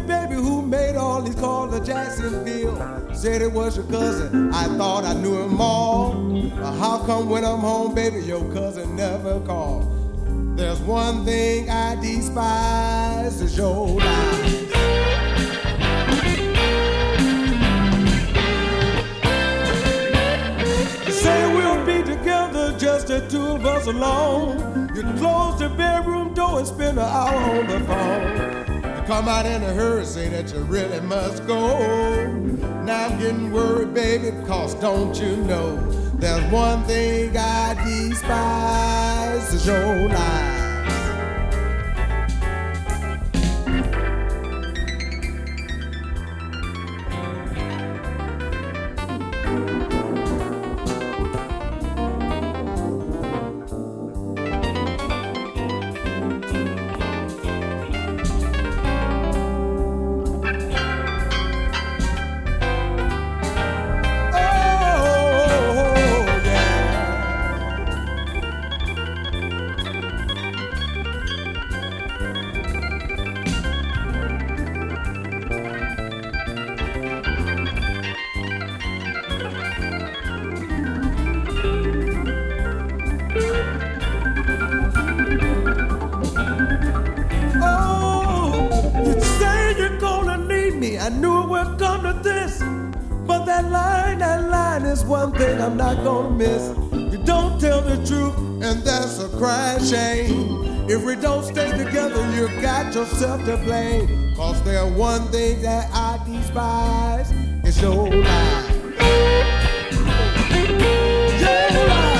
baby, who made all these calls to Jacksonville? Said it was your cousin. I thought I knew him all. But how come when I'm home, baby, your cousin never called? There's one thing I despise is your lies. You say we'll be together, just the two of us alone. You close the bedroom door and spend an hour on the phone. You come out in a hurry, say that you really must go. Now I'm getting worried, baby, because don't you know there's one thing I despise is your lies. I knew it would come to this, but that line is one thing I'm not gonna miss. You don't tell the truth, and that's a crying shame. If we don't stay together, you got yourself to blame. Cause there's one thing that I despise, it's your lies. Your lies.